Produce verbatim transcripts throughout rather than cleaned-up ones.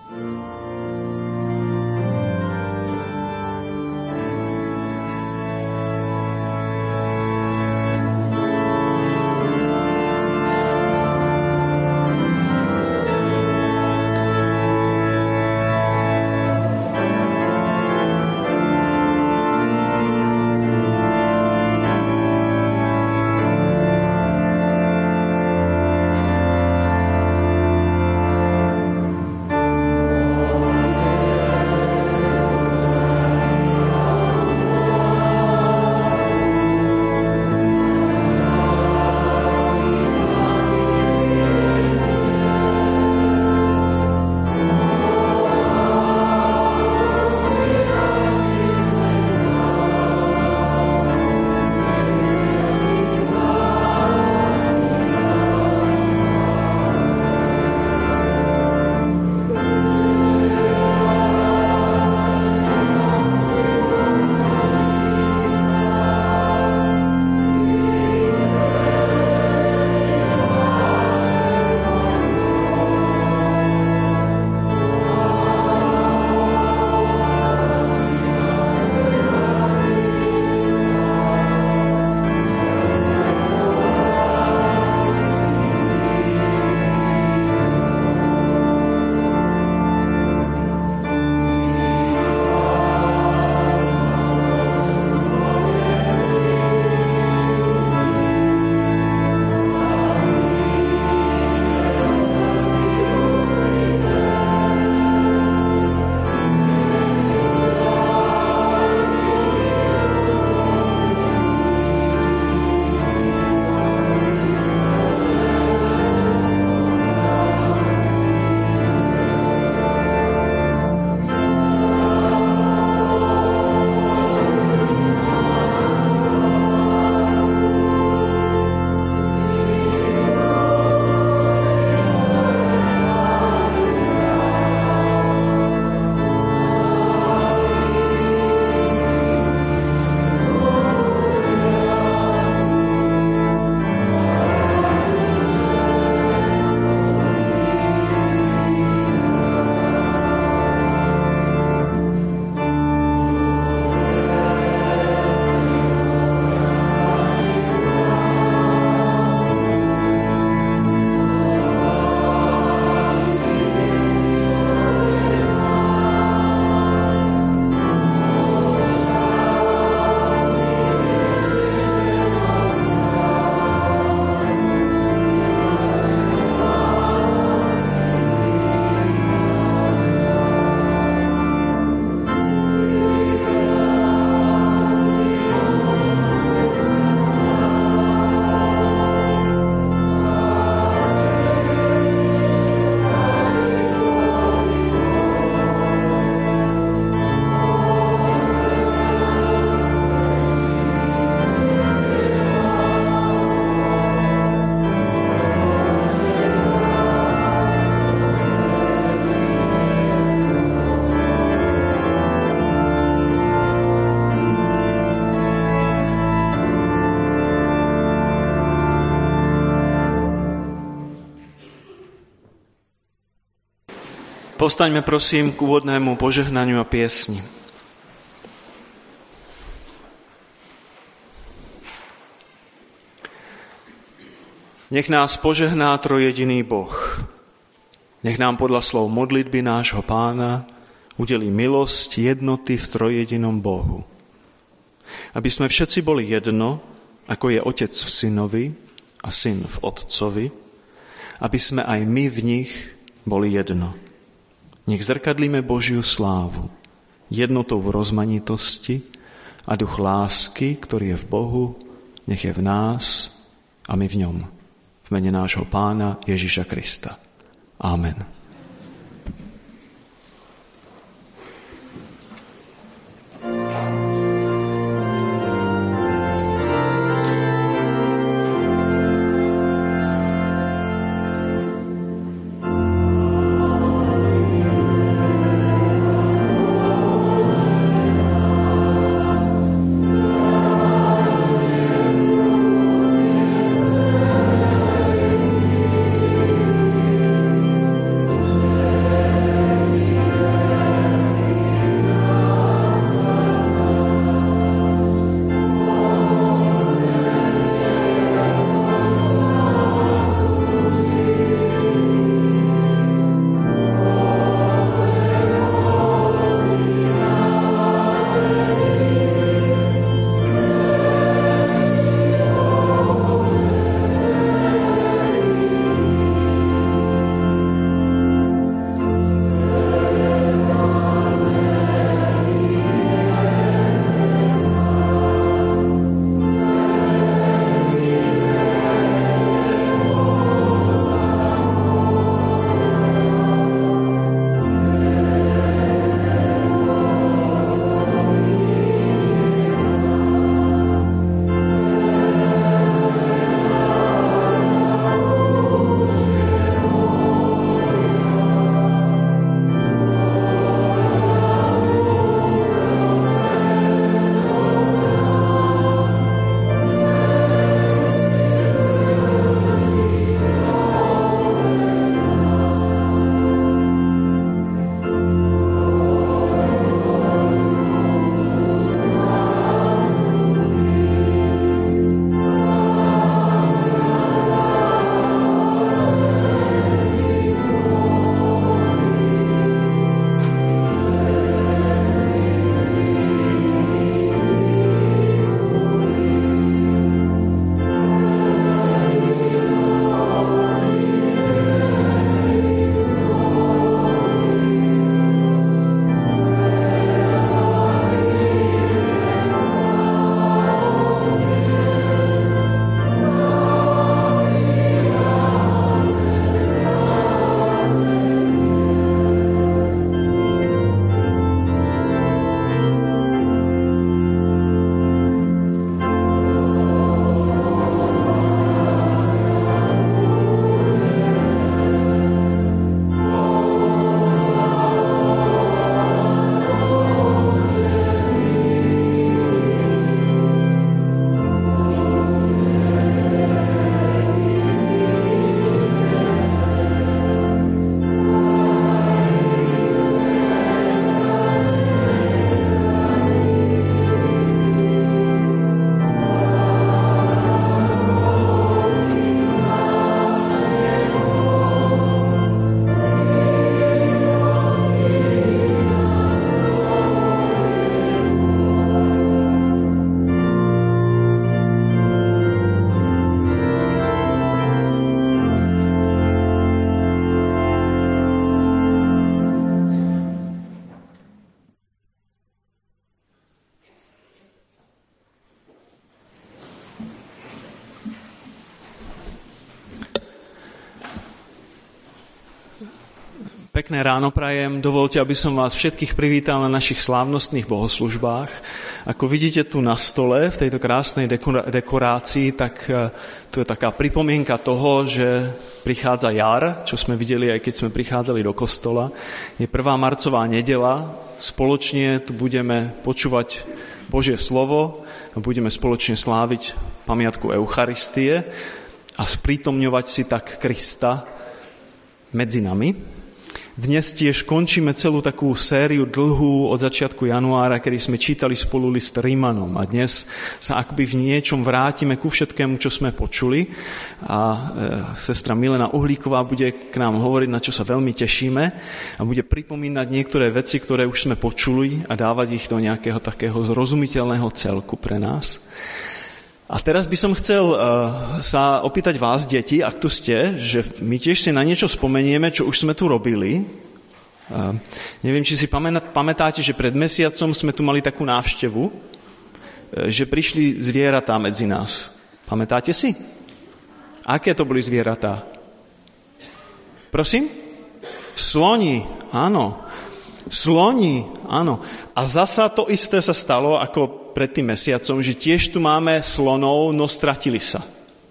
Povstaňme prosím k úvodnému požehnaniu a piesni. Nech nás požehná trojjediný Boh. Nech nám podľa slov modlitby nášho Pána udelí milosť jednoty v trojjedinom Bohu. Aby sme všetci boli jedno, ako je Otec v Synovi a Syn v Otcovi, aby sme aj my v nich boli jedno. Nech zrkadlíme Božiu slávu, jednotou v rozmanitosti a duch lásky, ktorý je v Bohu, nech je v nás a my v ňom. V mene nášho Pána Ježiša Krista. Amen. Thank you. Pekné ráno prajem. Dovolte, aby som vás všetkých privítal na našich slávnostných bohoslužbách. Ako vidíte tu na stole, v tejto krásnej dekorácii, tak tu je taká pripomienka toho, že prichádza jar, čo sme videli aj keď sme prichádzali do kostola. Je prvá marcová nedeľa. Spoločne tu budeme počúvať Božie slovo a budeme spoločne sláviť pamiatku Eucharistie a sprítomňovať si tak Krista medzi nami. Dnes tiež končíme celú takú sériu dlhú od začiatku januára, kedy sme čítali spolu list Rímanom. A dnes sa akoby v niečom vrátime ku všetkému, čo sme počuli. A e, sestra Milena Uhlíková bude k nám hovoriť, na čo sa veľmi tešíme. A bude pripomínať niektoré veci, ktoré už sme počuli a dávať ich do nejakého takého zrozumiteľného celku pre nás. A teraz by som chcel uh, sa opýtať vás, deti, ak tu ste, že my tiež si na niečo spomenieme, čo už sme tu robili. Uh, neviem, či si pamätáte, že pred mesiacom sme tu mali takú návštevu, uh, že prišli zvieratá medzi nás. Pamätáte si? Aké to boli zvieratá? Prosím? Sloni, áno. Sloni, áno. A zasa to isté sa stalo ako pred tým mesiacom, že tiež tu máme slonov, no stratili sa.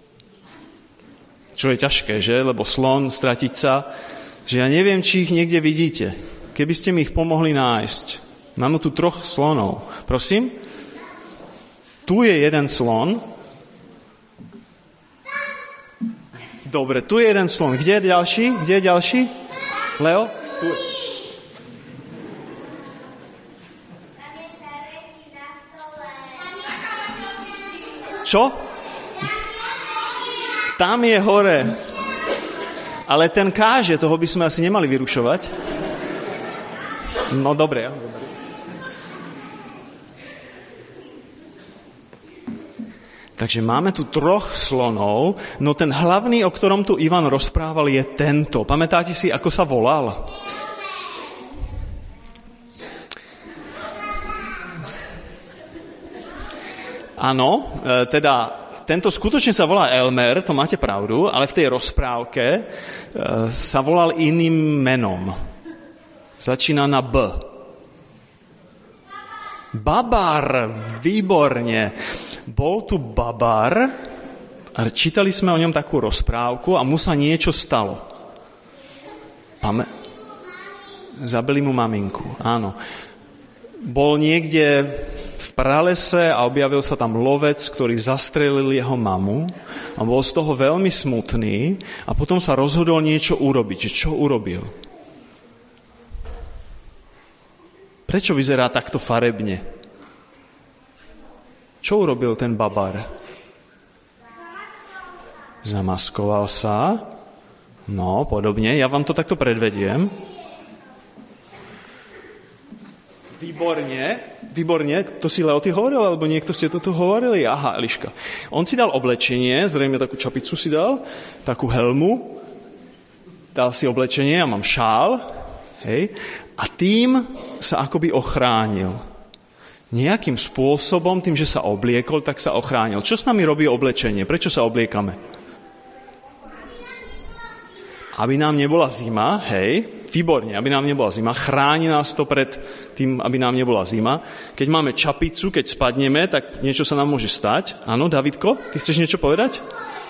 Čo je ťažké, že? Lebo slon, stratiť sa, že ja neviem, či ich niekde vidíte. Keby ste mi ich pomohli nájsť. Máme tu troch slonov. Prosím? Tu je jeden slon. Dobre, tu je jeden slon. Kde je ďalší? Kde je ďalší? Leo? Tu je. Čo? Tam je hore. Ale ten káže, toho by sme asi nemali vyrušovať. No dobre. dobre. Takže máme tu troch slonov, no ten hlavný, o ktorom tu Ivan rozprával, je tento. Pamätáte si, ako sa volal? Áno, teda tento skutočne sa volá Elmer, to máte pravdu, ale v tej rozprávke sa volal iným menom. Začína na B. Babar, výborne. Bol tu Babar a čítali sme o ňom takú rozprávku a mu sa niečo stalo. Pame... Zabili mu maminku, áno. Bol niekde v pralese a objavil sa tam lovec, ktorý zastrelil jeho mamu a bol z toho veľmi smutný a potom sa rozhodol niečo urobiť. Čo urobil? Prečo vyzerá takto farebne? Čo urobil ten Babar? Zamaskoval sa. No, podobne. Ja vám to takto predvediem. Výborne, výborne. To si Leo ty hovoril, alebo niekto ste to tu hovorili? Aha, Eliška. On si dal oblečenie, zrejme takú čapicu si dal, takú helmu, dal si oblečenie, ja mám šál, hej, a tým sa akoby ochránil. Nejakým spôsobom, tým, že sa obliekol, tak sa ochránil. Čo s nami robí oblečenie? Prečo sa obliekame? Aby nám nebola zima, hej, výborne, aby nám nebola zima, chráni nás to pred tým, aby nám nebola zima. Keď máme čapicu, keď spadneme, tak niečo sa nám môže stať. Áno, Davidko, ty chceš niečo povedať?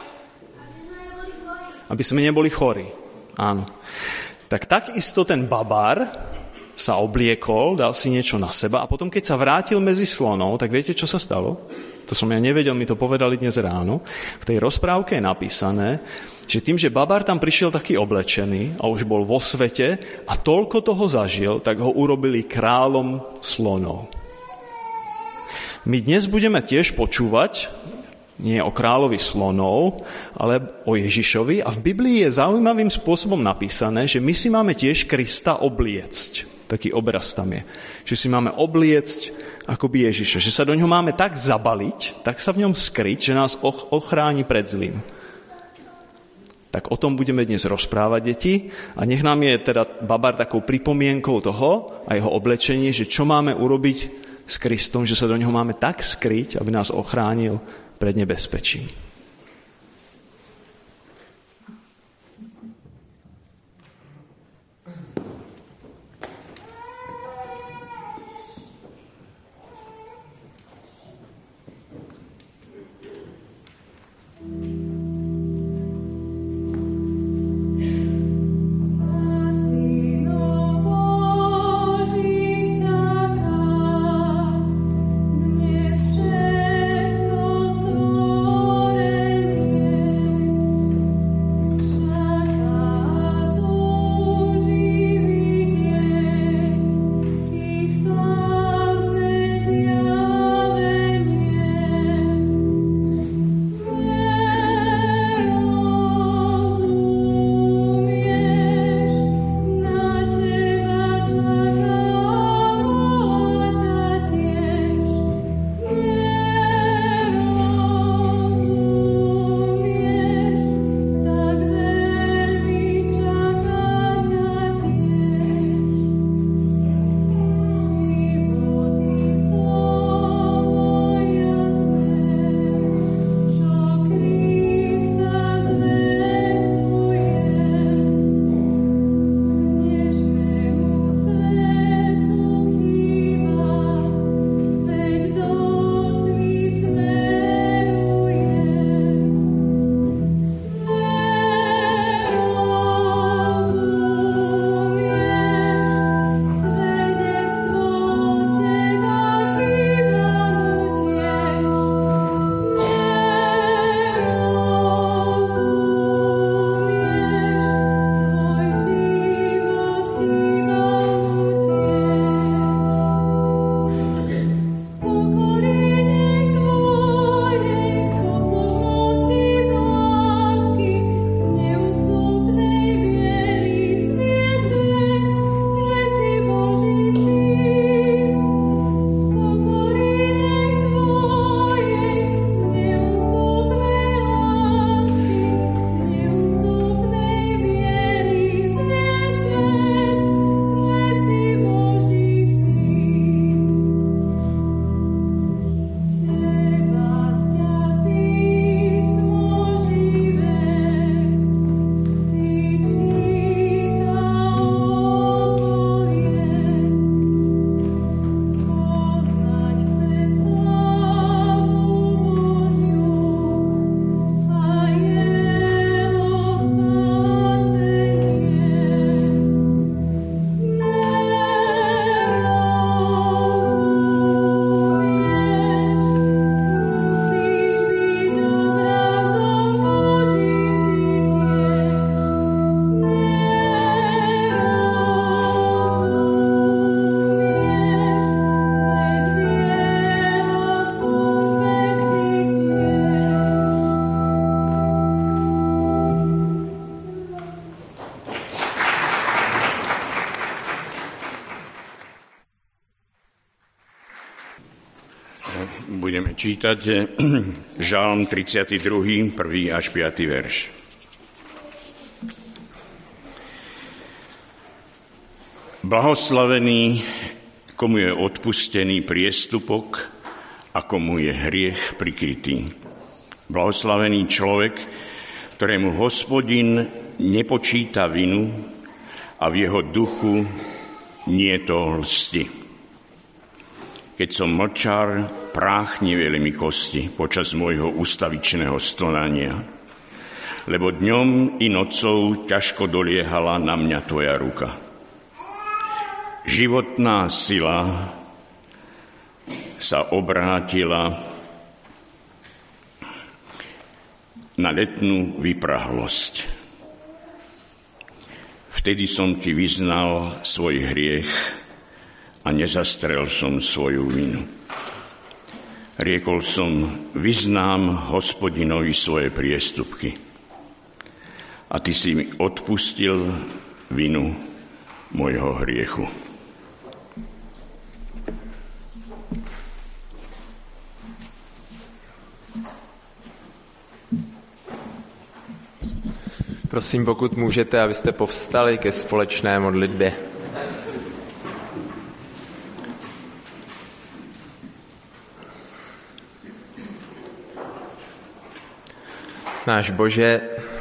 Aby sme neboli chorí. Áno. Tak takisto ten Babar sa obliekol, dal si niečo na seba a potom, keď sa vrátil medzi slonov, tak viete, čo sa stalo? To som ja nevedel, mi to povedali dnes ráno. V tej rozprávke je napísané, že tým, že Babar tam prišiel taký oblečený a už bol vo svete a toľko toho zažil, tak ho urobili kráľom slonov. My dnes budeme tiež počúvať nie o kráľovi slonov, ale o Ježišovi a v Biblii je zaujímavým spôsobom napísané, že my si máme tiež Krista obliecť. Taký obraz tam je. Že si máme obliecť akoby Ježiša. Že sa do ňoho máme tak zabaliť, tak sa v ňom skryť, že nás ochráni pred zlým. Tak o tom budeme dnes rozprávať, deti. A nech nám je teda Babar takou pripomienkou toho a jeho oblečenie, že čo máme urobiť s Kristom, že sa do ňoho máme tak skryť, aby nás ochránil pred nebezpečím. Budeme čítať Žalm tridsiaty druhý, prvý až piaty verš. Blahoslavený, komu je odpustený priestupok a komu je hriech prikrytý. Blahoslavený človek, ktorému Hospodin nepočíta vinu a v jeho duchu nie je to lsti. Keď som mlčal, prách neveli mi kosti počas môjho ustavičného stonania, lebo dňom i nocou ťažko doliehala na mňa tvoja ruka. Životná sila sa obrátila na letnú vyprahlosť. Vtedy som ti vyznal svoj hriech a nezastrel som svoju vinu. Riekol som, vyznám Hospodinovi svoje priestupky. A ty si mi odpustil vinu môjho hriechu. Prosím, pokud můžete, abyste povstali ke společné modlitbě. Náš Bože,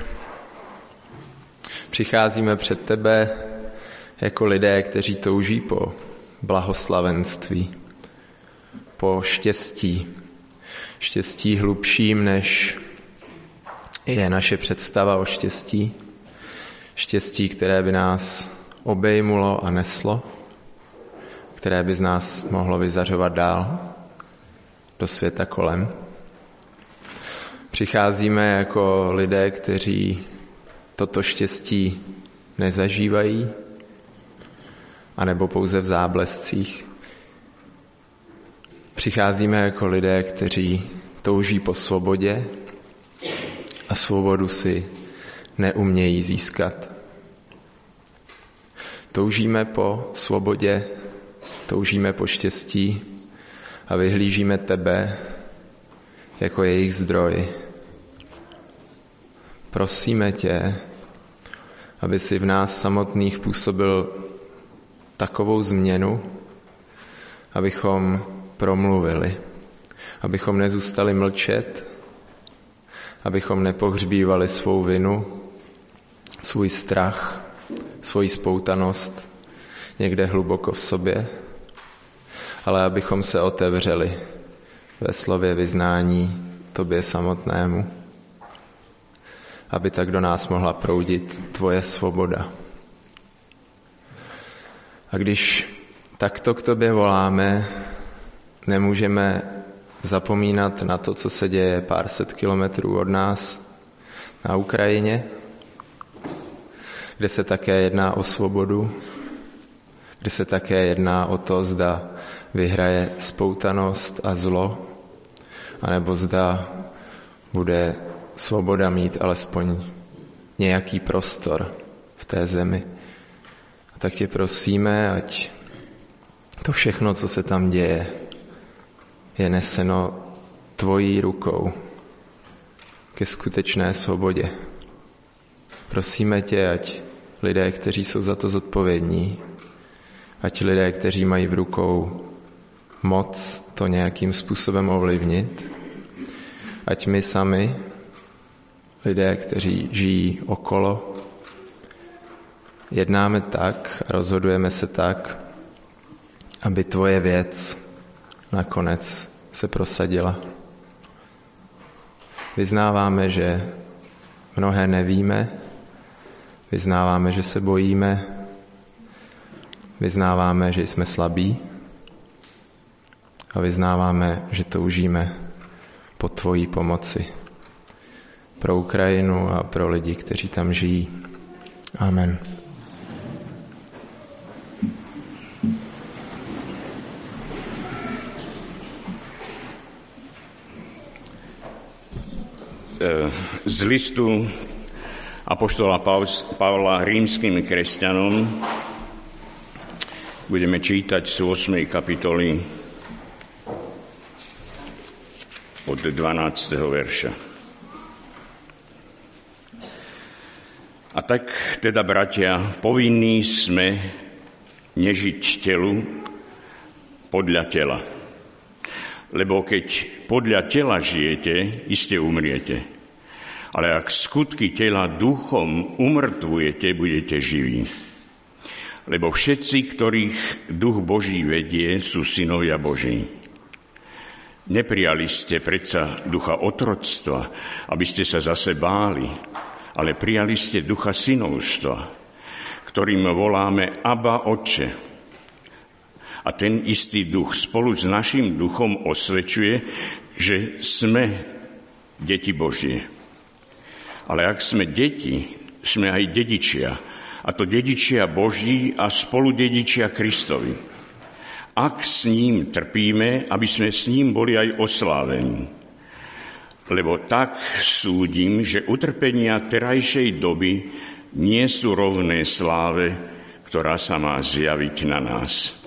přicházíme před tebe jako lidé, kteří touží po blahoslavenství, po štěstí, štěstí hlubším, než je naše představa o štěstí, štěstí, které by nás obejmulo a neslo, které by z nás mohlo vyzařovat dál do světa kolem. Přicházíme jako lidé, kteří toto štěstí nezažívají, anebo pouze v záblescích. Přicházíme jako lidé, kteří touží po svobodě a svobodu si neumějí získat. Toužíme po svobodě, toužíme po štěstí a vyhlížíme tebe jako jejich zdroj. Prosíme tě, aby si v nás samotných působil takovou změnu, abychom promluvili, abychom nezůstali mlčet, abychom nepohřbívali svou vinu, svůj strach, svoji spoutanost někde hluboko v sobě, ale abychom se otevřeli ve slově vyznání tobě samotnému, aby tak do nás mohla proudit tvoje svoboda. A když takto k tobě voláme, nemůžeme zapomínat na to, co se děje pár set kilometrů od nás na Ukrajině, kde se také jedná o svobodu, kde se také jedná o to, zda vyhraje spoutanost a zlo, anebo zda bude svoboda mít alespoň nějaký prostor v té zemi. A tak tě prosíme, ať to všechno, co se tam děje, je neseno tvojí rukou ke skutečné svobodě. Prosíme tě, ať lidé, kteří jsou za to zodpovědní, ať lidé, kteří mají v rukou moc to nějakým způsobem ovlivnit, ať my sami, lidé, kteří žijí okolo, jednáme tak, rozhodujeme se tak, aby tvoje věc nakonec se prosadila. Vyznáváme, že mnohé nevíme, vyznáváme, že se bojíme, vyznáváme, že jsme slabí a vyznáváme, že toužíme po tvojí pomoci pro Ukrajinu a pro lidi, kteří tam žijí. Amen. Z listu apoštola Pavla rímskym kresťanom budeme čítať z ôsmej kapitoly od dvanásteho verša. A tak teda, bratia, povinní sme nežiť telu podľa tela. Lebo keď podľa tela žijete, iste umriete. Ale ak skutky tela duchom umrtvujete, budete živí. Lebo všetci, ktorých duch Boží vedie, sú synovia Boží. Neprijali ste predsa ducha otroctva, aby ste sa zase báli, ale prijali ste ducha synovstva, ktorým voláme Abba, Otče. A ten istý duch spolu s našim duchom osvedčuje, že sme deti Božie. Ale ak sme deti, sme aj dedičia, a to dedičia Boží a spoludedičia Kristovi. Ak s ním trpíme, aby sme s ním boli aj oslávení. Lebo tak súdim, že utrpenia terajšej doby nie sú rovné sláve, ktorá sa má zjaviť na nás.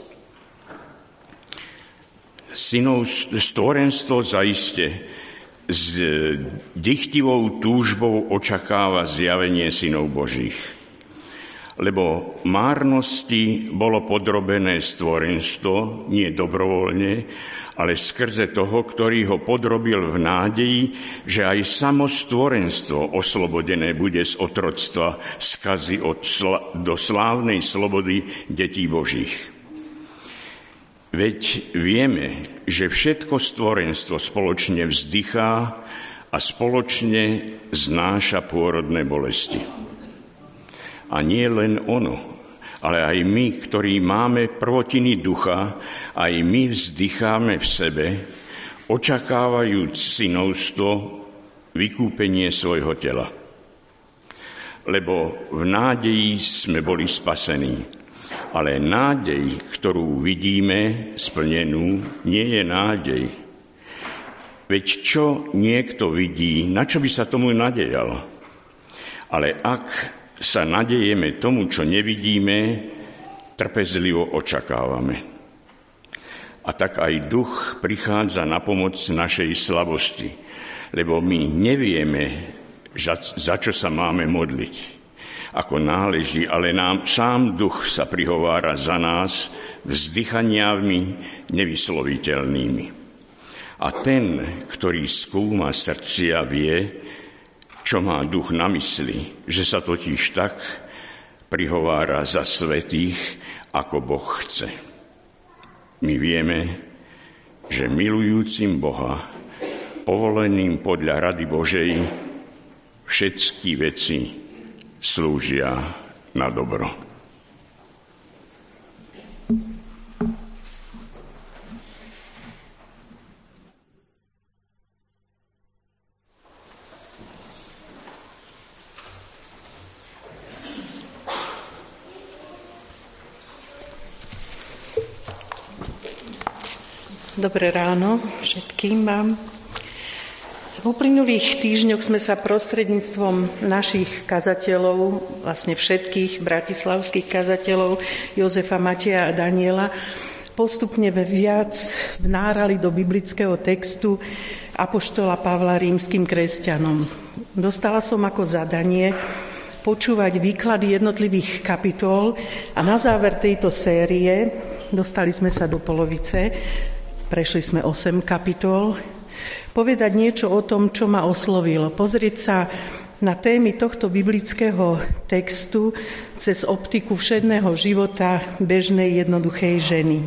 Synov stvorenstvo zaiste s dychtivou túžbou očakáva zjavenie synov Božích. Lebo márnosti bolo podrobené stvorenstvo, nie dobrovoľne, ale skrze toho, ktorý ho podrobil v nádeji, že aj samo stvorenstvo oslobodené bude z otroctva skazy od sl- do slávnej slobody detí Božích. Veď vieme, že všetko stvorenstvo spoločne vzdychá a spoločne znáša pôrodné bolesti. A nie len ono, ale aj my, ktorí máme prvotiny ducha, aj my vzdycháme v sebe, očakávajúc synovstvo, vykúpenie svojho tela. Lebo v nádeji sme boli spasení. Ale nádej, ktorú vidíme splnenú, nie je nádej. Veď čo niekto vidí, na čo by sa tomu nadejal? Ale ak sa nadejeme tomu, čo nevidíme, trpezlivo očakávame. A tak aj duch prichádza na pomoc našej slabosti, lebo my nevieme, za čo sa máme modliť, ako náleží, ale nám sám duch sa prihovára za nás vzdychaniami nevysloviteľnými. A ten, ktorý skúma srdcia, vie, čo má duch na mysli, že sa totiž tak prihovára za svätých, ako Boh chce. My vieme, že milujúcim Boha, povoleným podľa rady Božej, všetky veci slúžia na dobro. Dobré ráno všetkým vám. V uplynulých týždňoch sme sa prostredníctvom našich kazateľov, vlastne všetkých bratislavských kazateľov, Jozefa, Mateja a Daniela, postupne viac vnárali do biblického textu apoštola Pavla rímskym kresťanom. Dostala som ako zadanie počúvať výklady jednotlivých kapitol a na záver tejto série, dostali sme sa do polovice, prešli sme osem kapitol, povedať niečo o tom, čo ma oslovilo. Pozrieť sa na témy tohto biblického textu cez optiku všedného života bežnej jednoduchej ženy.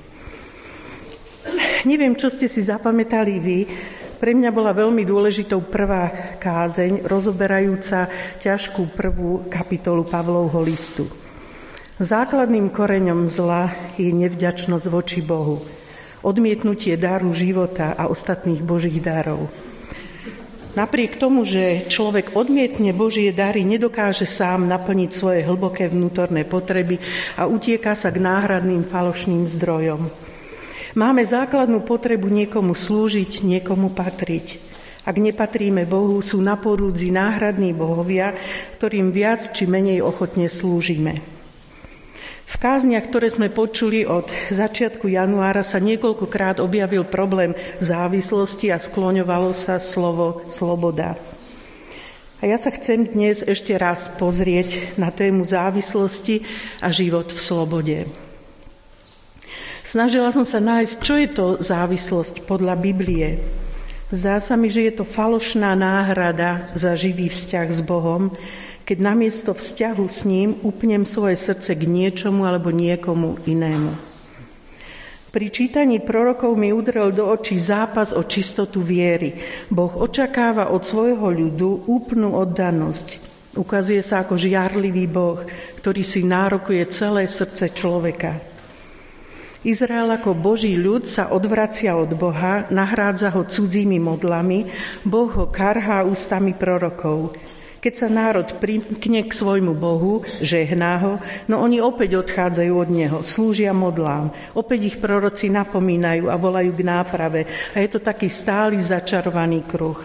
Neviem, čo ste si zapamätali vy, pre mňa bola veľmi dôležitou prvá kázeň, rozoberajúca ťažkú prvú kapitolu Pavlovho listu. Základným koreňom zla je nevďačnosť voči Bohu, odmietnutie daru života a ostatných Božích darov. Napriek tomu, že človek odmietne Božie dary, nedokáže sám naplniť svoje hlboké vnútorné potreby a utieka sa k náhradným falošným zdrojom. Máme základnú potrebu niekomu slúžiť, niekomu patriť. Ak nepatríme Bohu, sú na porúdzi náhradní bohovia, ktorým viac či menej ochotne slúžime. V kázniach, ktoré sme počuli od začiatku januára, sa niekoľkokrát objavil problém závislosti a skloňovalo sa slovo sloboda. A ja sa chcem dnes ešte raz pozrieť na tému závislosti a život v slobode. Snažila som sa nájsť, čo je to závislosť podľa Biblie. Zdá sa mi, že je to falošná náhrada za živý vzťah s Bohom, keď namiesto vzťahu s ním upnem svoje srdce k niečomu alebo niekomu inému. Pri čítaní prorokov mi udrel do očí zápas o čistotu viery. Boh očakáva od svojho ľudu úplnú oddanosť. Ukazuje sa ako žiarlivý Boh, ktorý si nárokuje celé srdce človeka. Izrael ako Boží ľud sa odvracia od Boha, nahrádza ho cudzími modlami, Boh ho karhá ústami prorokov. Keď sa národ primkne k svojmu Bohu, žehná ho, no oni opäť odchádzajú od neho, slúžia modlám. Opäť ich proroci napomínajú a volajú k náprave. A je to taký stály začarovaný kruh.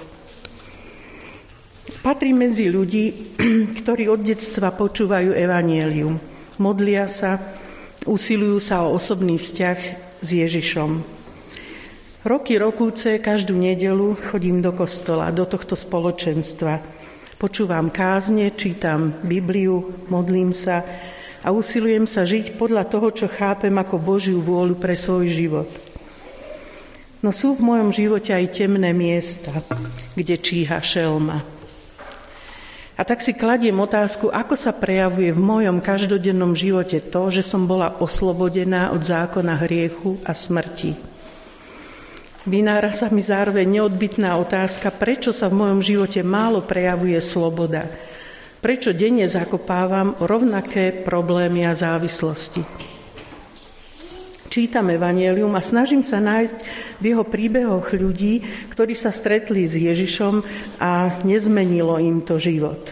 Patrí medzi ľudí, ktorí od detstva počúvajú evanjelium. Modlia sa, usilujú sa o osobný vzťah s Ježišom. Roky rokúce, každú nedeľu chodím do kostola, do tohto spoločenstva. Počúvam kázne, čítam Bibliu, modlím sa a usilujem sa žiť podľa toho, čo chápem ako Božiu vôľu pre svoj život. No sú v mojom živote aj temné miesta, kde číha šelma. A tak si kladiem otázku, ako sa prejavuje v mojom každodennom živote to, že som bola oslobodená od zákona hriechu a smrti. Vynára sa mi zároveň neodbytná otázka, prečo sa v mojom živote málo prejavuje sloboda. Prečo denne zakopávam rovnaké problémy a závislosti. Čítam evanjelium a snažím sa nájsť v jeho príbehoch ľudí, ktorí sa stretli s Ježišom a nezmenilo im to život.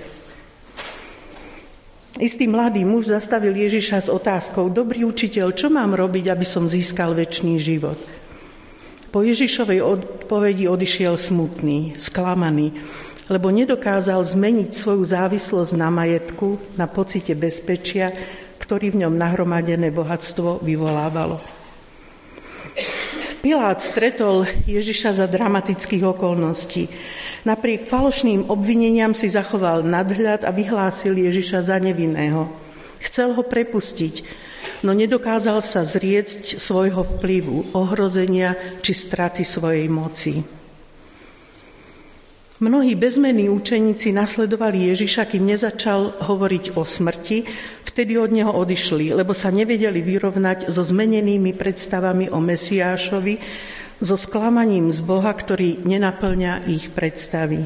Istý mladý muž zastavil Ježiša s otázkou: Dobrý učiteľ, čo mám robiť, aby som získal večný život? Po Ježišovej odpovedi odišiel smutný, sklamaný, lebo nedokázal zmeniť svoju závislosť na majetku, na pocite bezpečia, ktorý v ňom nahromadené bohatstvo vyvolávalo. Pilát stretol Ježiša za dramatických okolností. Napriek falošným obvineniam si zachoval nadhľad a vyhlásil Ježiša za nevinného. Chcel ho prepustiť, no nedokázal sa zriecť svojho vplyvu, ohrozenia či straty svojej moci. Mnohí bezmenní učeníci nasledovali Ježiša, kým nezačal hovoriť o smrti, vtedy od neho odišli, lebo sa nevedeli vyrovnať so zmenenými predstavami o Mesiášovi, so sklamaním z Boha, ktorý nenaplňa ich predstavy.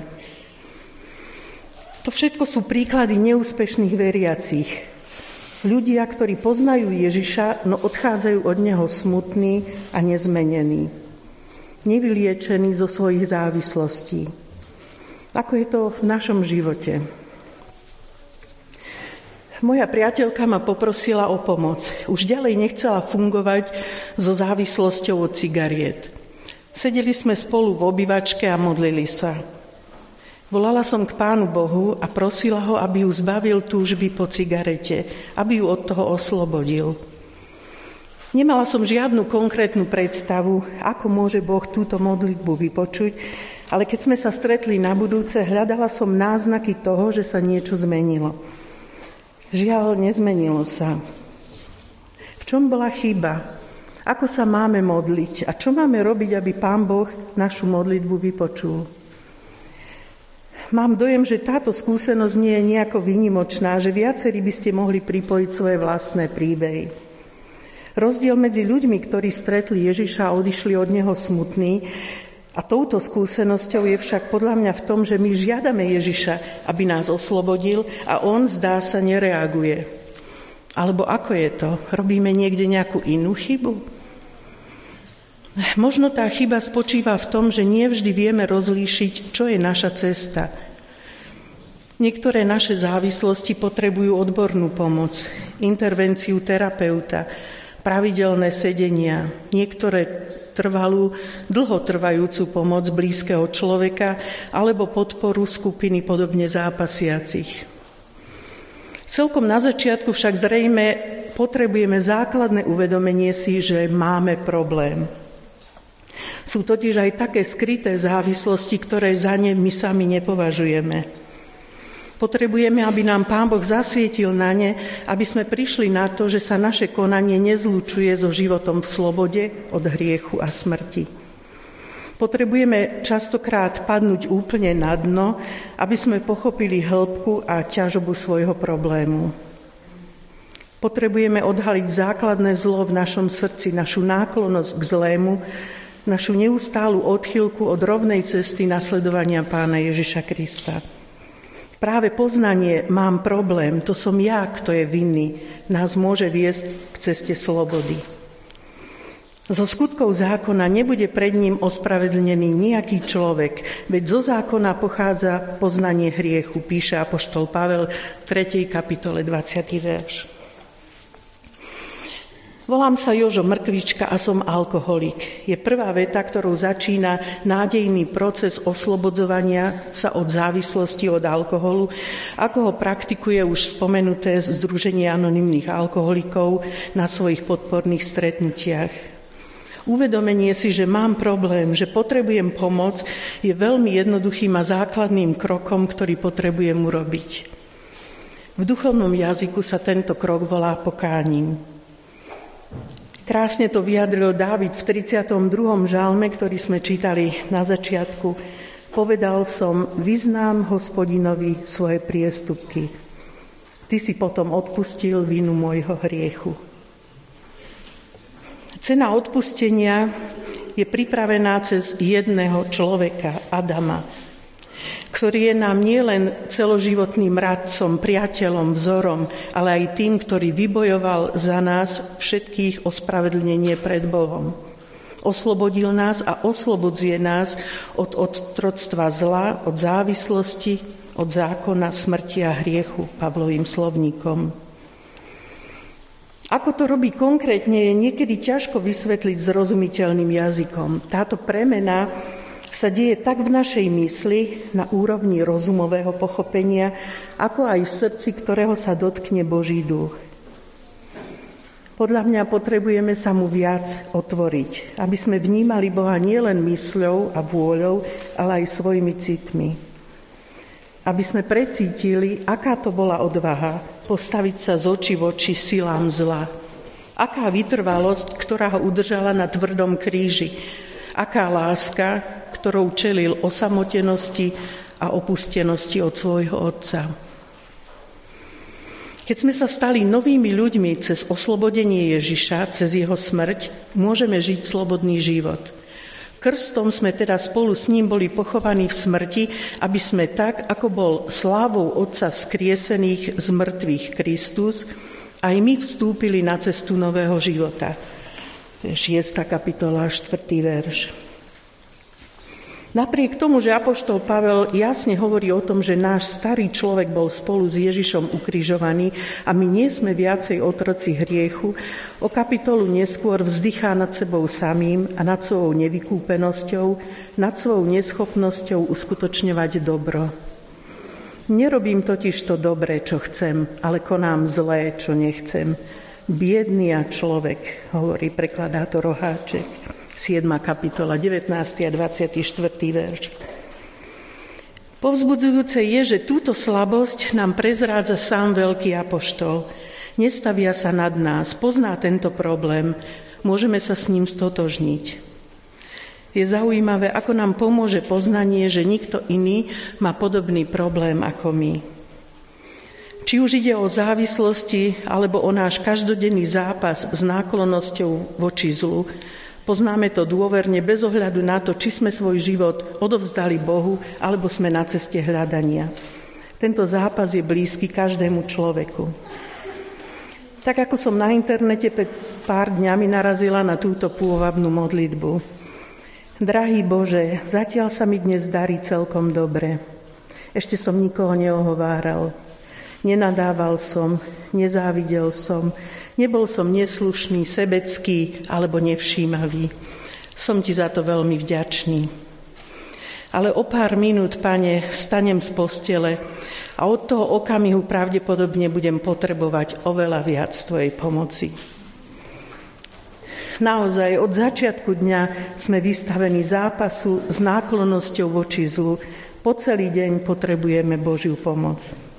To všetko sú príklady neúspešných veriacich. Ľudia, ktorí poznajú Ježiša, no odchádzajú od neho smutní a nezmenení, nevyliečení zo svojich závislostí. Ako je to v našom živote? Moja priateľka ma poprosila o pomoc. Už ďalej nechcela fungovať so závislosťou od cigariet. Sedeli sme spolu v obývačke a modlili sa. Volala som k Pánu Bohu a prosila ho, aby ju zbavil túžby po cigarete, aby ju od toho oslobodil. Nemala som žiadnu konkrétnu predstavu, ako môže Boh túto modlitbu vypočuť, ale keď sme sa stretli na budúce, hľadala som náznaky toho, že sa niečo zmenilo. Žiaľ, nezmenilo sa. V čom bola chyba? Ako sa máme modliť? A čo máme robiť, aby Pán Boh našu modlitbu vypočul? Mám dojem, že táto skúsenosť nie je nejako výnimočná, že viacerí by ste mohli pripojiť svoje vlastné príbehy. Rozdiel medzi ľuďmi, ktorí stretli Ježiša a odišli od neho smutní, a touto skúsenosťou je však podľa mňa v tom, že my žiadame Ježiša, aby nás oslobodil a on, zdá sa, nereaguje. Alebo ako je to? Robíme niekde nejakú inú chybu? Možno tá chyba spočíva v tom, že nie vždy vieme rozlíšiť, čo je naša cesta. Niektoré naše závislosti potrebujú odbornú pomoc, intervenciu terapeuta, pravidelné sedenia, niektoré trvalú, dlhotrvajúcu pomoc blízkeho človeka alebo podporu skupiny podobne zápasiacich. Celkom na začiatku však zrejme potrebujeme základné uvedomenie si, že máme problém. Sú totiž aj také skryté závislosti, ktoré za ne my sami nepovažujeme. Potrebujeme, aby nám Pán Boh zasvietil na ne, aby sme prišli na to, že sa naše konanie nezlučuje so životom v slobode od hriechu a smrti. Potrebujeme častokrát padnúť úplne na dno, aby sme pochopili hĺbku a ťažobu svojho problému. Potrebujeme odhaliť základné zlo v našom srdci, našu náklonnosť k zlému, našu neustálu odchýlku od rovnej cesty nasledovania Pána Ježiša Krista. Práve poznanie mám problém, to som ja, kto je vinný, nás môže viesť k ceste slobody. Zo skutkov zákona nebude pred ním ospravedlnený nejaký človek, veď zo zákona pochádza poznanie hriechu, píše apoštol Pavel v tretej kapitole dvadsiaty verš. Volám sa Jožo Mrkvička a som alkoholik. Je prvá veta, ktorou začína nádejný proces oslobodzovania sa od závislosti od alkoholu, ako ho praktikuje už spomenuté Združenie anonymných alkoholikov na svojich podporných stretnutiach. Uvedomenie si, že mám problém, že potrebujem pomoc, je veľmi jednoduchým a základným krokom, ktorý potrebujem urobiť. V duchovnom jazyku sa tento krok volá pokáním. Krásne to vyjadril Dávid v tridsiatom druhom žalme, ktorý sme čítali na začiatku. Povedal som, vyznám Hospodinovi svoje priestupky. Ty si potom odpustil vinu môjho hriechu. Cena odpustenia je pripravená cez jedného človeka, Adama, ktorý je nám nielen celoživotným radcom, priateľom, vzorom, ale aj tým, ktorý vybojoval za nás všetkých ospravedlnenie pred Bohom. Oslobodil nás a oslobodzuje nás od otroctva zla, od závislosti, od zákona, smrti a hriechu, Pavlovým slovníkom. Ako to robí konkrétne, je niekedy ťažko vysvetliť zrozumiteľným jazykom. Táto premena sa deje tak v našej mysli, na úrovni rozumového pochopenia, ako aj v srdci, ktorého sa dotkne Boží duch. Podľa mňa potrebujeme sa mu viac otvoriť, aby sme vnímali Boha nielen mysľou a vôľou, ale aj svojimi citmi. Aby sme precítili, aká to bola odvaha postaviť sa z očí v oči silám zla. Aká vytrvalosť, ktorá ho udržala na tvrdom kríži. Aká láska, ktorou čelil osamotenosti a opustenosti od svojho otca. Keď sme sa stali novými ľuďmi cez oslobodenie Ježiša, cez jeho smrť, môžeme žiť slobodný život. Krstom sme teda spolu s ním boli pochovaní v smrti, aby sme tak, ako bol slávou Otca vzkriesených z mŕtvych Kristus, aj my vstúpili na cestu nového života. To je šiesta kapitola, štvrtý verš. Napriek tomu, že apoštol Pavel jasne hovorí o tom, že náš starý človek bol spolu s Ježišom ukrižovaný a my nie sme viacej otroci hriechu, o kapitolu neskôr vzdychá nad sebou samým a nad svojou nevykúpenosťou, nad svojou neschopnosťou uskutočňovať dobro. Nerobím totiž to dobré, čo chcem, ale konám zlé, čo nechcem. Biedný a človek, hovorí prekladátor Roháček. siedma kapitola, devätnásty a dvadsiaty štvrtý verš. Povzbudzujúce je, že túto slabosť nám prezrádza sám veľký apoštol. Nestavia sa nad nás, pozná tento problém, môžeme sa s ním stotožniť. Je zaujímavé, ako nám pomôže poznanie, že nikto iný má podobný problém ako my. Či už ide o závislosti, alebo o náš každodenný zápas s náklonnosťou voči zlu, poznáme to dôverne bez ohľadu na to, či sme svoj život odovzdali Bohu, alebo sme na ceste hľadania. Tento zápas je blízky každému človeku. Tak ako som na internete pred pár dňami narazila na túto pôvabnú modlitbu. Drahý Bože, zatiaľ sa mi dnes darí celkom dobre. Ešte som nikoho neohováral. Nenadával som, nezávidel som, nebol som neslušný, sebecký alebo nevšímavý. Som ti za to veľmi vďačný. Ale o pár minút, Pane, vstanem z postele a od toho okamihu pravdepodobne budem potrebovať oveľa viac Tvojej pomoci. Naozaj, od začiatku dňa sme vystavení zápasu s náklonnosťou voči zlu. Po celý deň potrebujeme Božiu pomoc.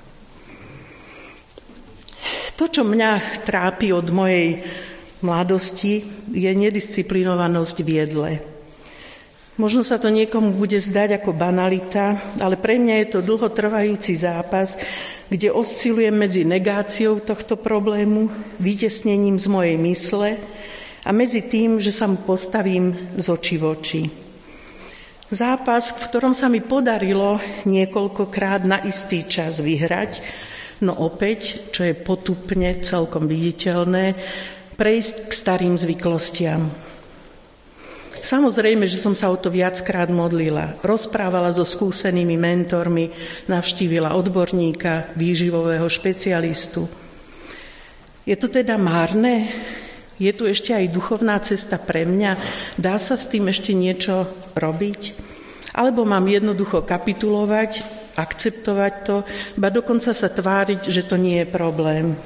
To, čo mňa trápi od mojej mladosti, je nedisciplinovanosť v jedle. Možno sa to niekomu bude zdať ako banalita, ale pre mňa je to dlhotrvajúci zápas, kde oscilujem medzi negáciou tohto problému, vytesnením z mojej mysle a medzi tým, že sa mu postavím z očí v oči. Zápas, v ktorom sa mi podarilo niekoľkokrát na istý čas vyhrať, no opäť, čo je potupne celkom viditeľné, prejsť k starým zvyklostiam. Samozrejme, že som sa o to viackrát modlila. Rozprávala so skúsenými mentormi, navštívila odborníka, výživového špecialistu. Je to teda márne? Je tu ešte aj duchovná cesta pre mňa? Dá sa s tým ešte niečo robiť? Alebo mám jednoducho kapitulovať, akceptovať to, ba dokonca sa tváriť, že to nie je problém?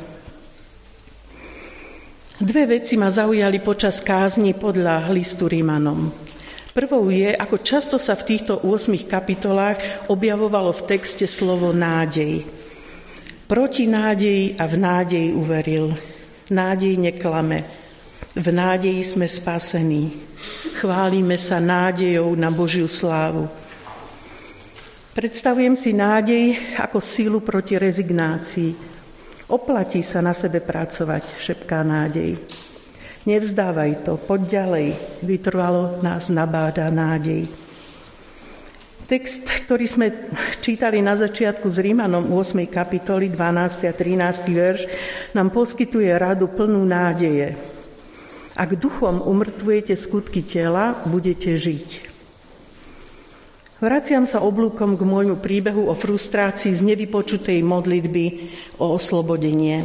Dve veci ma zaujali počas kázni podľa listu Rimanom. Prvou je, ako často sa v týchto ôsmich kapitolách objavovalo v texte slovo nádej. Proti nádeji a v nádeji uveril. Nádej neklame. V nádeji sme spasení. Chválime sa nádejou na Božiu slávu. Predstavujem si nádej ako sílu proti rezignácii. Oplatí sa na sebe pracovať, šepká nádej. Nevzdávaj to, poď ďalej, vytrvalo nás nabáda nádej. Text, ktorý sme čítali na začiatku s Rimanom ôsmej kapitoly, dvanásty a trinásty verš, nám poskytuje radu plnú nádeje. Ak duchom umrtvujete skutky tela, budete žiť. Vraciam sa oblúkom k môjmu príbehu o frustrácii z nevypočutej modlitby o oslobodenie.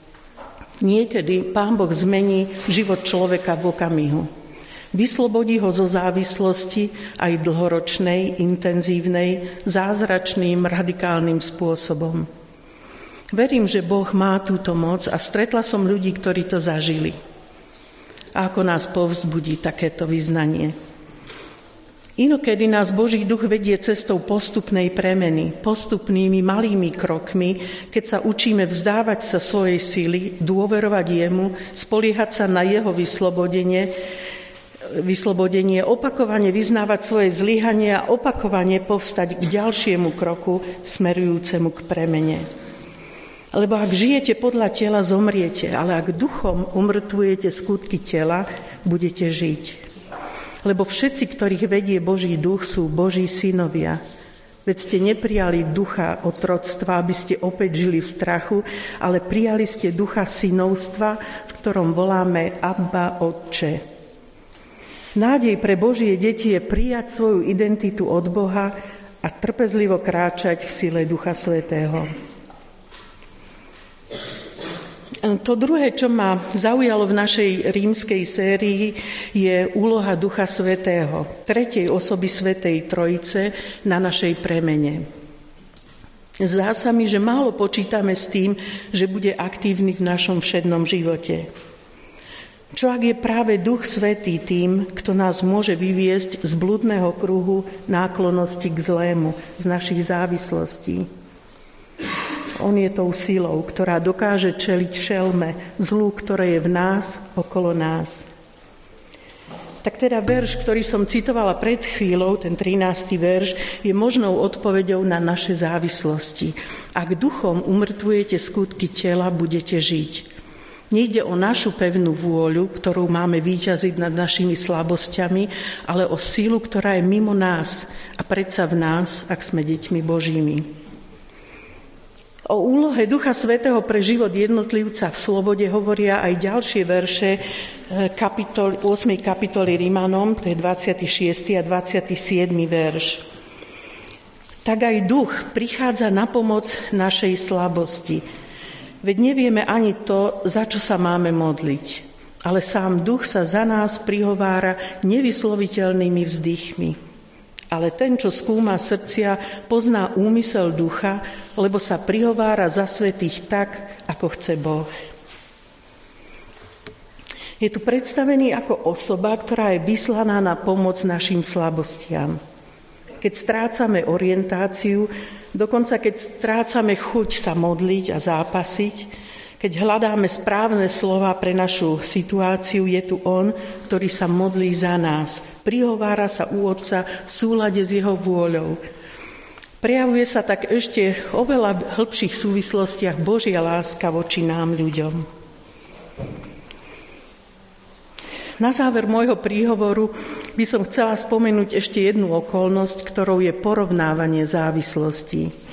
Niekedy Pán Boh zmení život človeka v okamihu. Vyslobodí ho zo závislosti aj dlhoročnej, intenzívnej, zázračným, radikálnym spôsobom. Verím, že Boh má túto moc a stretla som ľudí, ktorí to zažili. A ako nás povzbudí takéto vyznanie. Inokedy nás Boží duch vedie cestou postupnej premeny, postupnými malými krokmi, keď sa učíme vzdávať sa svojej sily, dôverovať jemu, spoliehať sa na jeho vyslobodenie, vyslobodenie, opakovane vyznávať svoje zlyhanie a opakovane povstať k ďalšiemu kroku smerujúcemu k premene. Lebo ak žijete podľa tela, zomriete, ale ak duchom umrtvujete skutky tela, budete žiť. Lebo všetci, ktorých vedie Boží duch, sú Boží synovia. Veď ste neprijali ducha otroctva, aby ste opäť žili v strachu, ale prijali ste ducha synovstva, v ktorom voláme Abba, Otče. Nádej pre Božie deti je prijať svoju identitu od Boha a trpezlivo kráčať v sile Ducha Svätého. To druhé, čo ma zaujalo v našej rímskej sérii, je úloha Ducha Svätého, tretej osoby Svätej Trojice na našej premene. Zdá sa mi, že málo počítame s tým, že bude aktívny v našom všednom živote. Čo ak je práve Duch Svätý tým, kto nás môže vyviesť z blúdneho kruhu náklonnosti k zlému, z našich závislostí? On je tou silou, ktorá dokáže čeliť šelme, zlu, ktoré je v nás, okolo nás. Tak teda verš, ktorý som citovala pred chvíľou, ten trinásty verš, je možnou odpoveďou na naše závislosti. Ak duchom umrtvujete skutky tela, budete žiť. Nejde o našu pevnú vôľu, ktorou máme víťaziť nad našimi slabosťami, ale o sílu, ktorá je mimo nás a predsa v nás, ak sme deťmi Božími. O úlohe Ducha Svätého pre život jednotlivca v slobode hovoria aj ďalšie verše kapitol, ôsmej kapitoly Rimanom, to je dvadsiaty šiesty a dvadsiaty siedmy verš. Tak aj Duch prichádza na pomoc našej slabosti. Veď nevieme ani to, za čo sa máme modliť, ale sám Duch sa za nás prihovára nevysloviteľnými vzdychmi. Ale ten, čo skúma srdcia, pozná úmysel ducha, lebo sa prihovára za svätých tak, ako chce Boh. Je tu predstavený ako osoba, ktorá je vyslaná na pomoc našim slabostiam. Keď strácame orientáciu, dokonca keď strácame chuť sa modliť a zápasiť, keď hľadáme správne slova pre našu situáciu, je tu On, ktorý sa modlí za nás. Prihovára sa u Otca v súlade s jeho vôľou. Prejavuje sa tak ešte v oveľa hĺbších súvislostiach Božia láska voči nám ľuďom. Na záver môjho príhovoru by som chcela spomenúť ešte jednu okolnosť, ktorou je porovnávanie závislostí.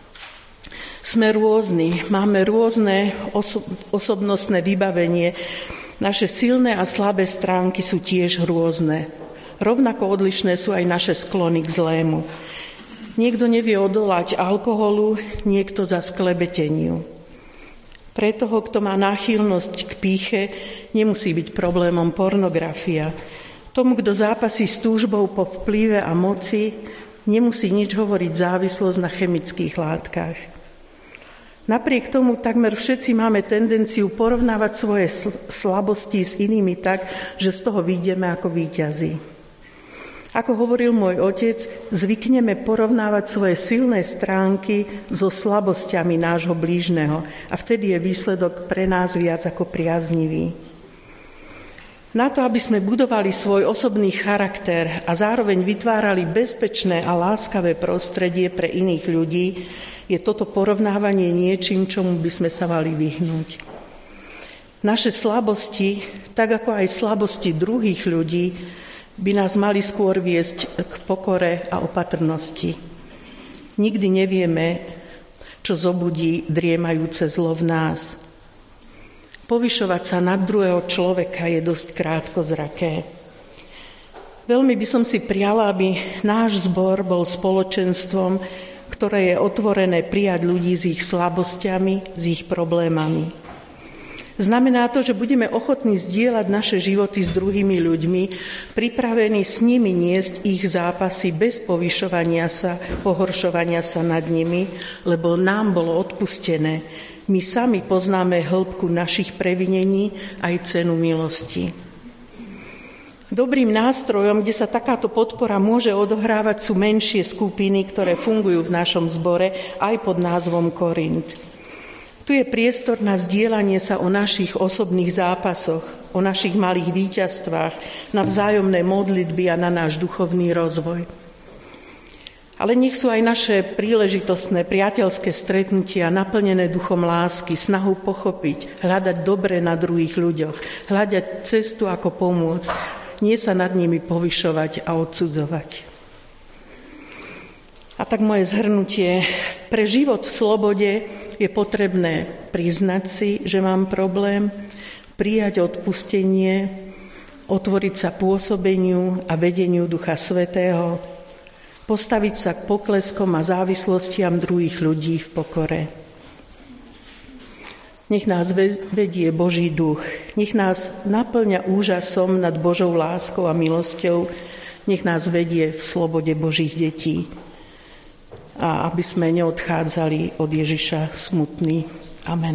Sme rôzni, máme rôzne oso- osobnostné vybavenie, naše silné a slabé stránky sú tiež rôzne. Rovnako odlišné sú aj naše sklony k zlému. Niekto nevie odolať alkoholu, niekto za sklebeteniu. Pre toho, kto má náchylnosť k pýche, nemusí byť problémom pornografia. Tomu, kto zápasí s túžbou po vplyve a moci, nemusí nič hovoriť závislosť na chemických látkach. Napriek tomu takmer všetci máme tendenciu porovnávať svoje slabosti s inými tak, že z toho vyjdeme ako víťazi. Ako hovoril môj otec, zvykneme porovnávať svoje silné stránky so slabosťami nášho blížneho a vtedy je výsledok pre nás viac ako priaznivý. Na to, aby sme budovali svoj osobný charakter a zároveň vytvárali bezpečné a láskavé prostredie pre iných ľudí, je toto porovnávanie niečím, čomu by sme sa mali vyhnúť. Naše slabosti, tak ako aj slabosti druhých ľudí, by nás mali skôr viesť k pokore a opatrnosti. Nikdy nevieme, čo zobudí driemajúce zlo v nás. Povyšovať sa nad druhého človeka je dosť krátkozraké. Veľmi by som si priala, aby náš zbor bol spoločenstvom, ktoré je otvorené prijať ľudí s ich slabosťami, s ich problémami. Znamená to, že budeme ochotní zdieľať naše životy s druhými ľuďmi, pripravení s nimi niesť ich zápasy bez povyšovania sa, pohoršovania sa nad nimi, lebo nám bolo odpustené. My sami poznáme hĺbku našich previnení aj cenu milosti. Dobrým nástrojom, kde sa takáto podpora môže odohrávať, sú menšie skupiny, ktoré fungujú v našom zbore aj pod názvom Korint. Tu je priestor na zdieľanie sa o našich osobných zápasoch, o našich malých víťazstvách, na vzájomné modlitby a na náš duchovný rozvoj. Ale nech sú aj naše príležitostné priateľské stretnutia naplnené duchom lásky, snahu pochopiť, hľadať dobre na druhých ľuďoch, hľadať cestu, ako pomôcť, nie sa nad nimi povyšovať a odsudzovať. A tak moje zhrnutie. Pre život v slobode je potrebné priznať si, že mám problém, prijať odpustenie, otvoriť sa pôsobeniu a vedeniu Ducha Svätého, postaviť sa k pokleskom a závislostiam druhých ľudí v pokore. Nech nás vedie Boží duch, nech nás naplňa úžasom nad Božou láskou a milosťou, nech nás vedie v slobode Božích detí. A aby sme neodchádzali od Ježiša smutní. Amen.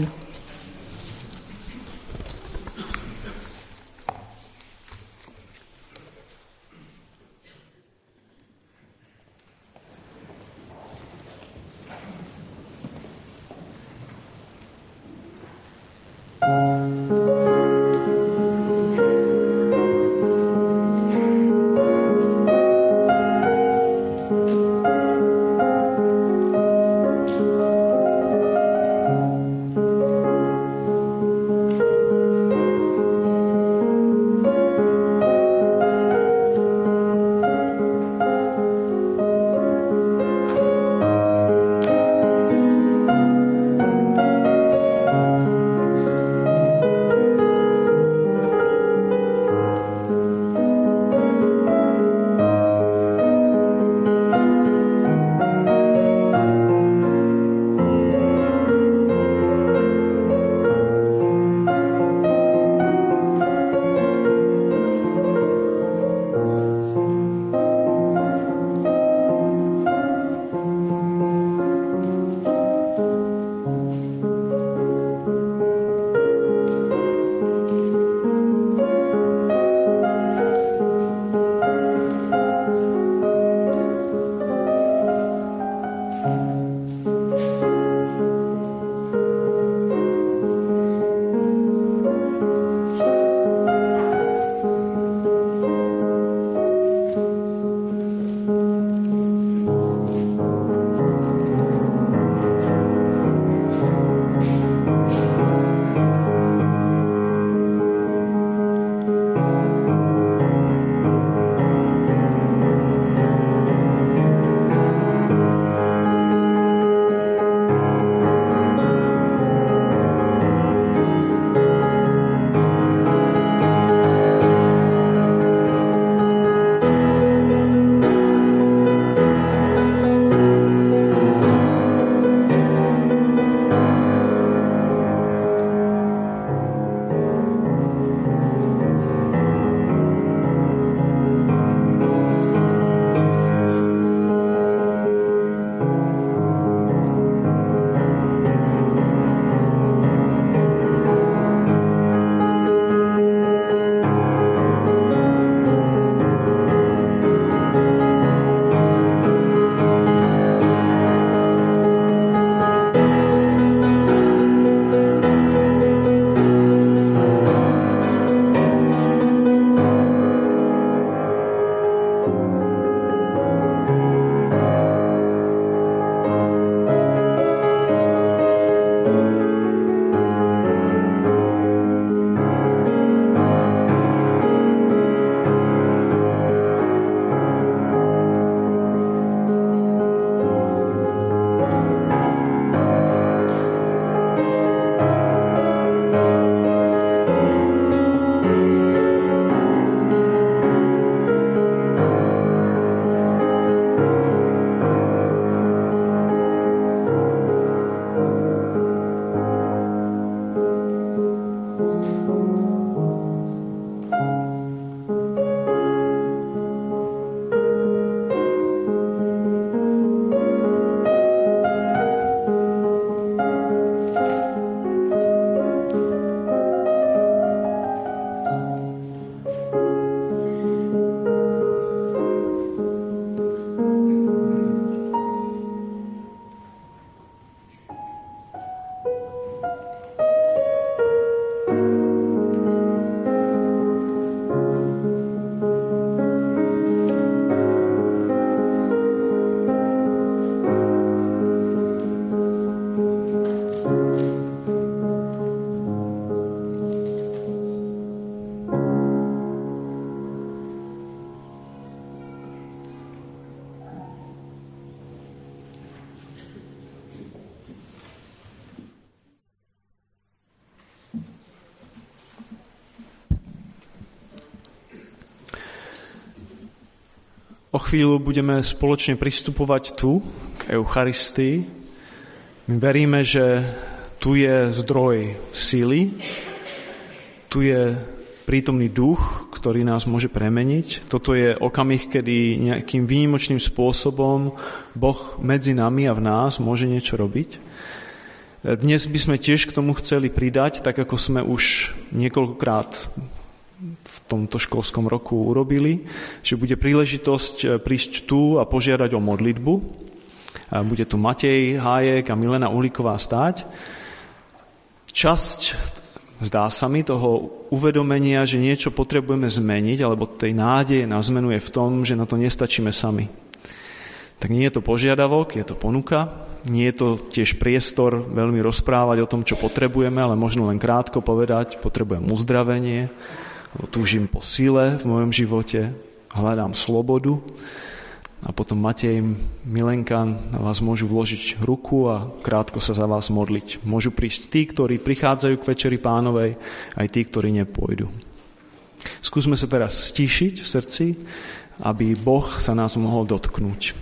O chvíľu budeme spoločne pristupovať tu k Eucharistii. My veríme, že tu je zdroj sily, tu je prítomný duch, ktorý nás môže premeniť. Toto je okamih, kedy nejakým výnimočným spôsobom Boh medzi nami a v nás môže niečo robiť. Dnes by sme tiež k tomu chceli pridať, tak ako sme už niekoľkokrát v tomto školskom roku urobili, že bude príležitosť prísť tu a požiadať o modlitbu. A bude tu Matej Hájek a Milena Uhlíková stáť. Časť, zdá sa mi, toho uvedomenia, že niečo potrebujeme zmeniť, alebo tej nádeje na zmenu je v tom, že na to nestačíme sami. Tak nie je to požiadavok, je to ponuka. Nie je to tiež priestor veľmi rozprávať o tom, čo potrebujeme, ale možno len krátko povedať, potrebujem uzdravenie, túžim po sile v mojom živote, hľadám slobodu. A potom Matej, Milenka na vás môžu vložiť ruku a krátko sa za vás modliť. Môžu prísť tí, ktorí prichádzajú k Večeri Pánovej, aj tí, ktorí nepôjdu. Skúsme sa teraz stíšiť v srdci, aby Boh sa nás mohol dotknúť.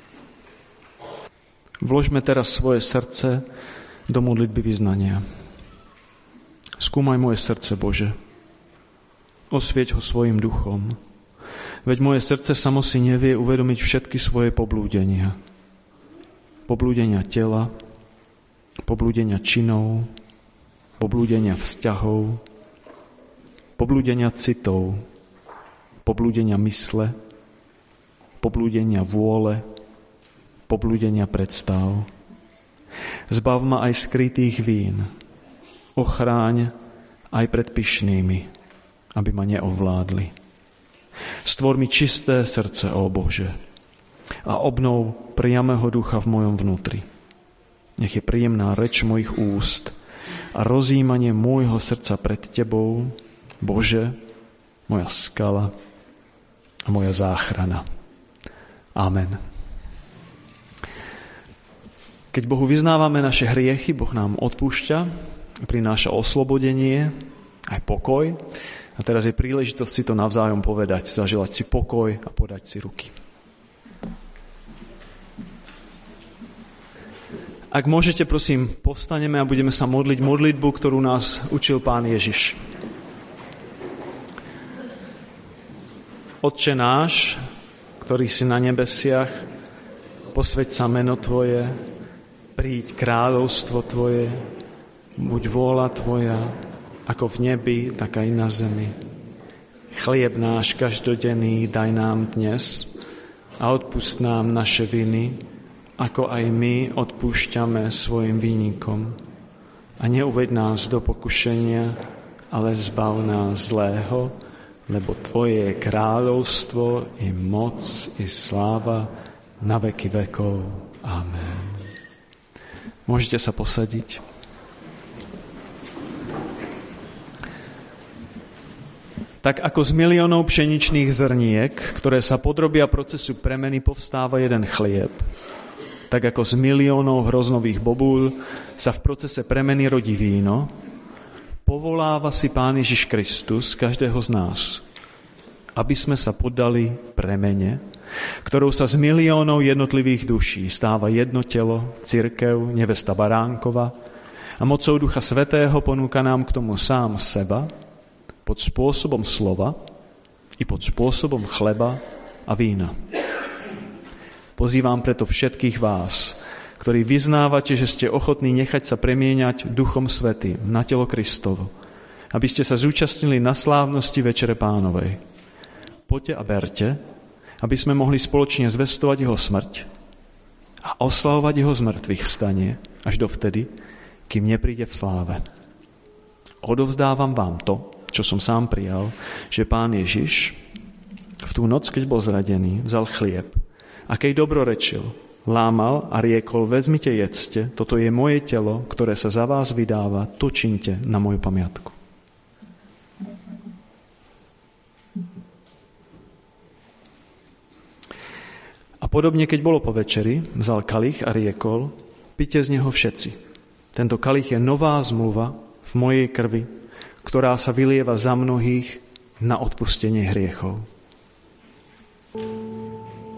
Vložme teraz svoje srdce do modlitby vyznania. Skúmaj moje srdce, Bože. Osvieť ho svojim duchom. Veď moje srdce samo si nevie uvedomiť všetky svoje poblúdenia. Poblúdenia tela, poblúdenia činov, poblúdenia vzťahov, poblúdenia citov, poblúdenia mysle, poblúdenia vôle, poblúdenia predstav. Zbav ma aj skrytých vín. Ochráň aj pred pyšnými, aby ma neovládli. Stvor mi čisté srdce, ó Bože, a obnov priamého ducha v mojom vnútri. Nech je príjemná reč mojich úst a rozjímanie môjho srdca pred Tebou, Bože, moja skala a moja záchrana. Amen. Keď Bohu vyznávame naše hriechy, Boh nám odpúšťa, prináša oslobodenie, aj pokoj. A teraz je príležitosť si to navzájom povedať, zaželať si pokoj a podať si ruky. Ak môžete, prosím, povstaneme a budeme sa modliť modlitbu, ktorú nás učil Pán Ježiš. Otče náš, ktorý si na nebesiach, posväť sa meno Tvoje, príď kráľovstvo Tvoje, buď vôľa Tvoja, ako v nebi, tak aj na zemi. Chlieb náš každodenný daj nám dnes a odpusť nám naše viny, ako aj my odpúšťame svojim vinníkom. A neuveď nás do pokušenia, ale zbav nás zlého, lebo Tvoje je kráľovstvo, i moc, i sláva na veky vekov. Amen. Môžete sa posadiť. Tak ako z miliónov pšeničných zrniek, ktoré sa podrobia procesu premeny, povstáva jeden chlieb, tak ako z miliónov hroznových bobúľ sa v procese premeny rodí víno, povoláva si Pán Ježiš Kristus každého z nás, aby sme sa poddali premene, ktorou sa z miliónov jednotlivých duší stáva jedno telo, cirkev, nevesta Baránkova, a mocou Ducha Svätého ponúka nám k tomu sám seba, pod spôsobom slova i pod spôsobom chleba a vína. Pozývam preto všetkých vás, ktorí vyznávate, že ste ochotní nechať sa premieňať Duchom Svätým na telo Kristovo, aby ste sa zúčastnili na slávnosti Večere Pánovej. Poďte a berte, aby sme mohli spoločne zvestovať jeho smrť a oslavovať jeho zmrtvých vstanie až dovtedy, kým nepríde v sláve. Odovzdávam vám to, čo som sám prijal, že Pán Ježiš v tú noc, keď bol zradený, vzal chlieb a keď dobrorečil, lámal a riekol: vezmite, jedzte, toto je moje telo, ktoré sa za vás vydáva, to čiňte na moju pamiatku. A podobne, keď bolo po večeri, vzal kalich a riekol: pite z neho všetci. Tento kalich je nová zmluva v mojej krvi, ktorá sa vylieva za mnohých na odpustenie hriechov.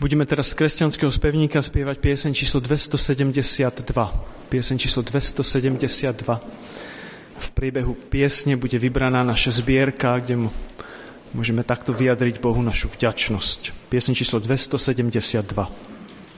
Budeme teraz z kresťanského spevníka spievať pieseň číslo dvestosedemdesiatdva. Pieseň číslo dvestosedemdesiatdva. V priebehu piesne bude vybraná naša zbierka, kde môžeme takto vyjadriť Bohu našu vďačnosť. Pieseň číslo dvestosedemdesiatdva.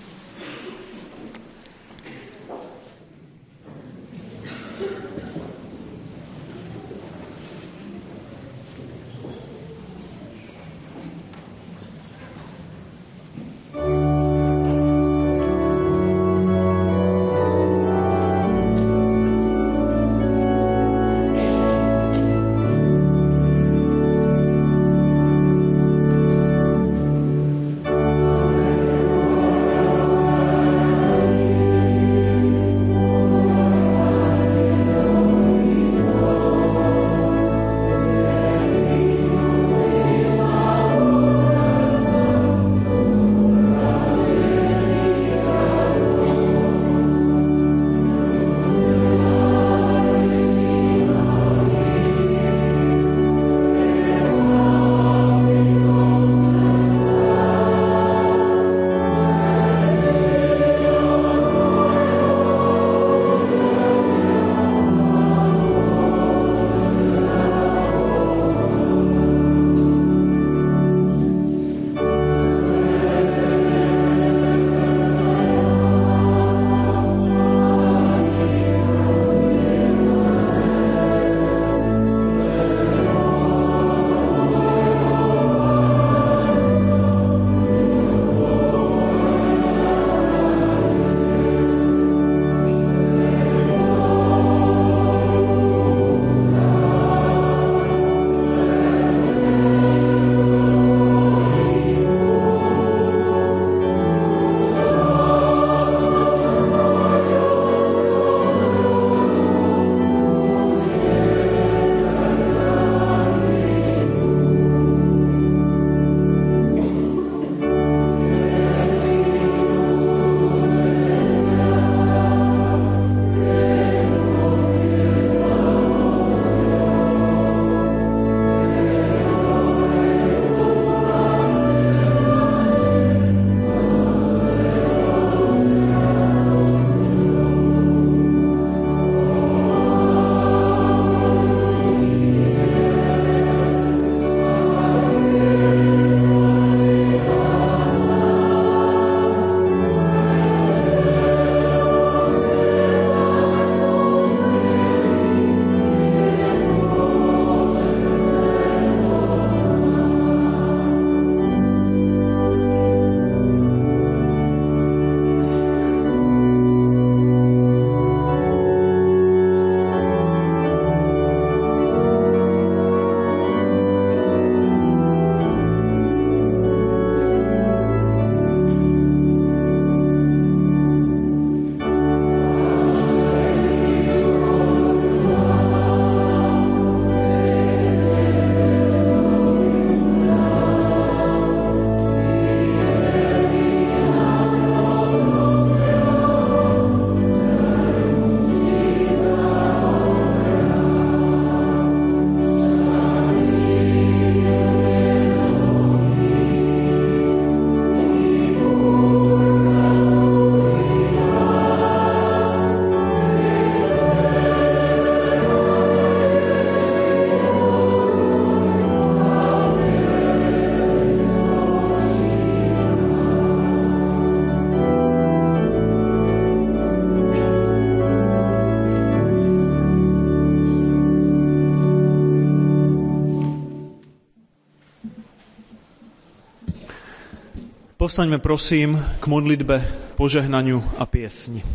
Povstaňme prosím k modlitbe, požehnaniu a piesni.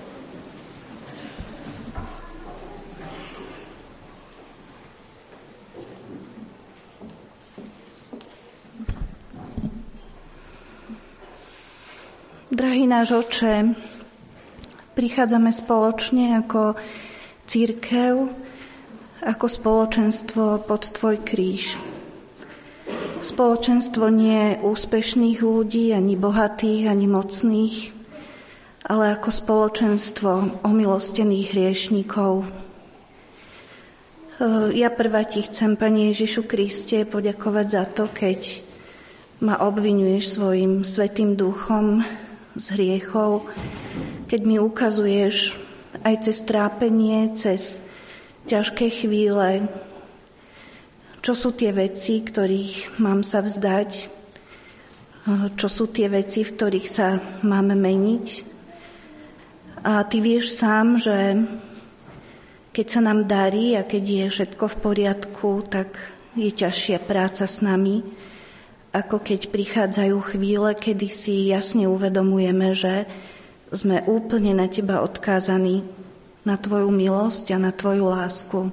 Drahý náš Otče, prichádzame spoločne ako cirkev, ako spoločenstvo pod Tvoj kríž. Spoločenstvo nie úspešných ľudí, ani bohatých, ani mocných, ale ako spoločenstvo omilostených hriešnikov. Ja prvá Ti chcem, Pane Ježišu Kriste, poďakovať za to, keď ma obviňuješ svojim svätým duchom z hriechov, keď mi ukazuješ aj cez trápenie, cez ťažké chvíle, čo sú tie veci, ktorých mám sa vzdať, čo sú tie veci, v ktorých sa máme meniť. A ty vieš sám, že keď sa nám darí a keď je všetko v poriadku, tak je ťažšia práca s nami, ako keď prichádzajú chvíle, kedy si jasne uvedomujeme, že sme úplne na teba odkázaní, na tvoju milosť a na tvoju lásku.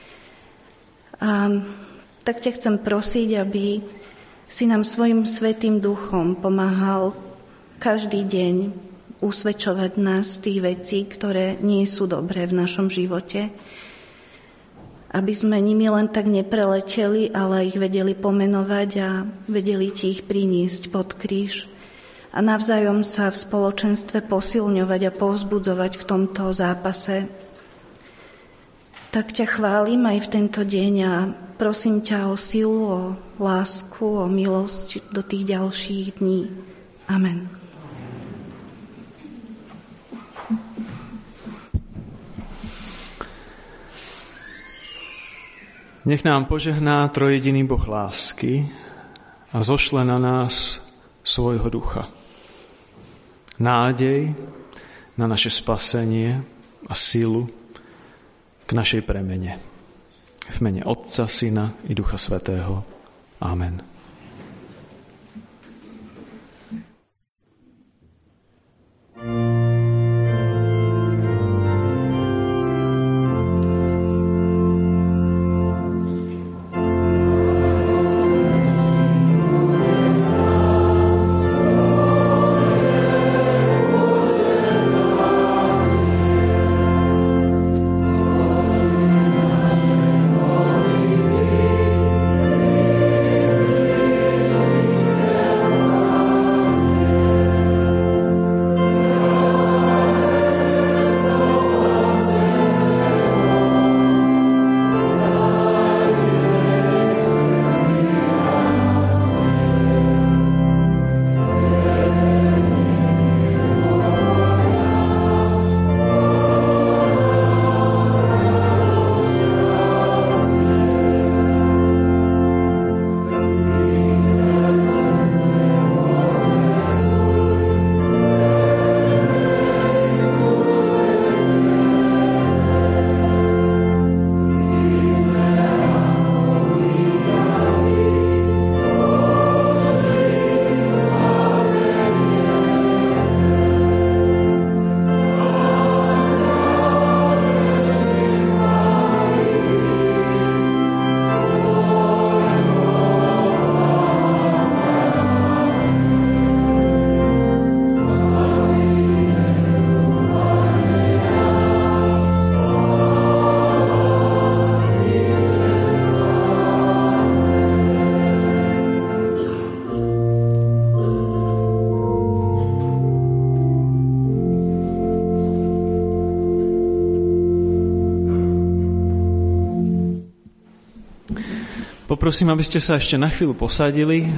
A tak ťa chcem prosiť, aby si nám svojim svätým duchom pomáhal každý deň usvedčovať nás tých vecí, ktoré nie sú dobré v našom živote, aby sme nimi len tak nepreleteli, ale ich vedeli pomenovať a vedeli ti ich priniesť pod kríž a navzájom sa v spoločenstve posilňovať a povzbudzovať v tomto zápase. Tak ťa chválim aj v tento deň a prosím ťa o silu, o lásku, o milosť do tých ďalších dní. Amen. Nech nám požehná trojjediný Boh lásky a zošle na nás svojho ducha. Nádej na naše spasenie a silu k našej premene. V mene Otca, Syna i Ducha Svätého. Amen. Poprosím, aby ste sa ešte na chvíľu posadili.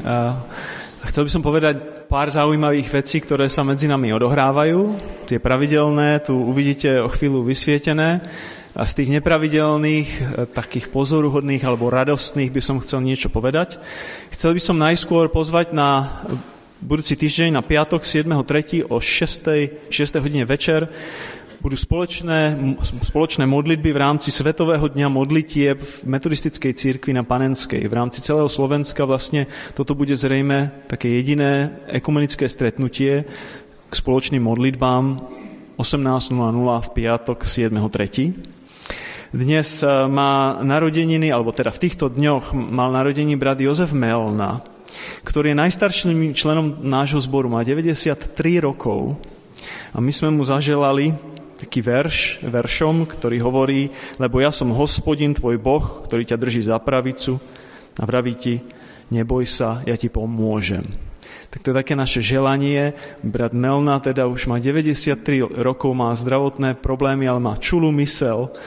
Chcel by som povedať pár zaujímavých vecí, ktoré sa medzi nami odohrávajú. Tie pravidelné tu uvidíte o chvíľu vysvietené. A z tých nepravidelných, takých pozoruhodných alebo radostných by som chcel niečo povedať. Chcel by som najskôr pozvať na budúci týždeň, na piatok siedmeho tretieho o šiestej hodine večer. Budú spoločné, spoločné modlitby v rámci Svetového dňa modlitieb v metodistickej cirkvi na Panenskej. V rámci celého Slovenska vlastne toto bude zrejme také jediné ekumenické stretnutie k spoločným modlitbám osemnásť nula nula v piatok siedmeho tretieho Dnes má narodeniny, alebo teda v týchto dňoch mal narodeniny brat Jozef Melna, ktorý je najstarším členom nášho zboru, má deväťdesiattri rokov a my sme mu zaželali taký verš, veršom, ktorý hovorí: lebo ja som Hospodin, tvoj Boh, ktorý ťa drží za pravicu a vraví ti, neboj sa, ja ti pomôžem. Tak to je také naše želanie. Brat Melna teda už má deväťdesiattri rokov, má zdravotné problémy, ale má čulú mysel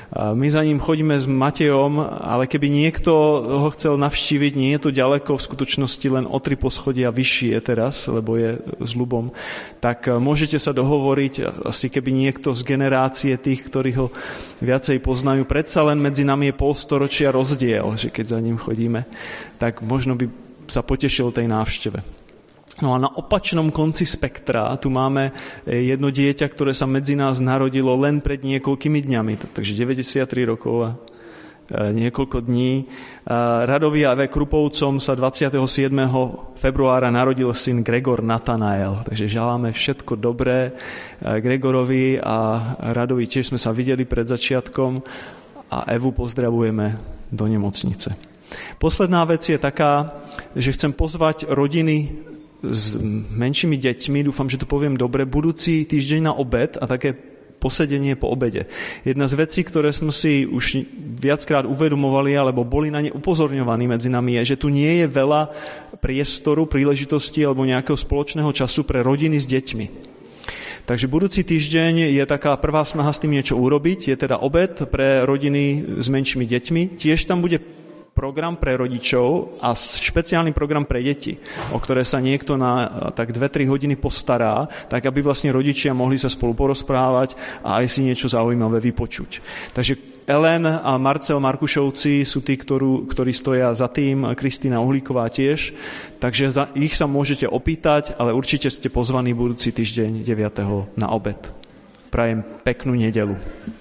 My za ním chodíme s Matejom, ale keby niekto ho chcel navštíviť, nie je to ďaleko, v skutočnosti len o tri poschodia vyššie je teraz, lebo je s Ľubom, tak môžete sa dohovoriť, asi keby niekto z generácie tých, ktorí ho viacej poznajú, predsa len medzi nami je polstoročia rozdiel, že keď za ním chodíme, tak možno by sa potešil tej návšteve. No a na opačnom konci spektra tu máme jedno dieťa, ktoré sa medzi nás narodilo len pred niekoľkými dňami, takže deväťdesiattri rokov a niekoľko dní. Radovi a Eve Krupovcom sa dvadsiateho siedmeho februára narodil syn Gregor Natanael, takže želáme všetko dobré Gregorovi a Radovi, tiež sme sa videli pred začiatkom a Evu pozdravujeme do nemocnice. Posledná vec je taká, že chcem pozvať rodiny s menšími deťmi, dúfam, že to poviem dobre, budúci týždeň na obed a také posedenie po obede. Jedna z vecí, ktoré sme si už viackrát uvedomovali, alebo boli na ne upozorňovaní medzi nami, je, že tu nie je veľa priestoru, príležitosti alebo nejakého spoločného času pre rodiny s deťmi. Takže budúci týždeň je taká prvá snaha s tým niečo urobiť, je teda obed pre rodiny s menšími deťmi. Tiež tam bude program pre rodičov a špeciálny program pre deti, o ktoré sa niekto na tak dve tri hodiny postará, tak aby vlastne rodičia mohli sa spolu porozprávať a aj si niečo zaujímavé vypočuť. Takže Ellen a Marcel Markušovci sú tí, ktorú, ktorí stoja za tým, Kristína Uhlíková tiež, takže za, ich sa môžete opýtať, ale určite ste pozvaní budúci týždeň deviateho na obed. Prajem peknú nedeľu.